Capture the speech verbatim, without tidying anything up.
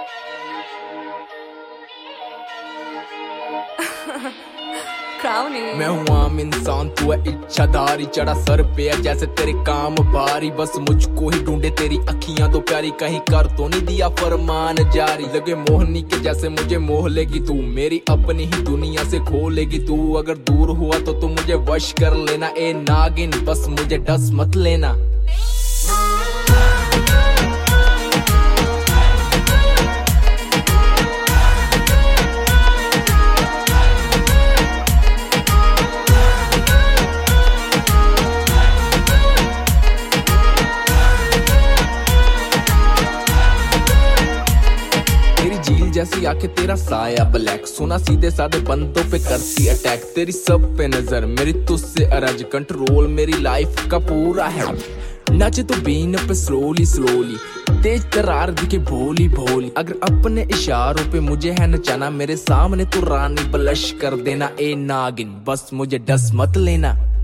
मैं हूँ आम इंसान, तू है इच्छाधारी, चढ़ा सर पे है जैसे तेरे काम भारी। बस मुझको ही ढूंढे तेरी अखियां तो प्यारी, कहीं कर तो नहीं दिया फरमान जारी। लगे मोहनी के जैसे मुझे मोह लेगी तू, मेरी अपनी ही दुनिया से खो लेगी तू। अगर दूर हुआ तो तू मुझे वश कर लेना, ए नागिन बस मुझे डस मत लेना। झील जैसी आंखें, तेरा साया ब्लैक, सुना सीधे साधे बंदों पे करती अटैक। तेरी सब पे नजर, मेरी तुझसे अरज, कंट्रोल मेरी लाइफ का पूरा है। नाचे तो बीन पे स्लोली स्लोली, तेज तरार दिखे भोली भोली। अगर अपने इशारों पे मुझे है नचाना, मेरे सामने तो रानी ब्लश कर देना। ए नागिन बस मुझे डस मत लेना।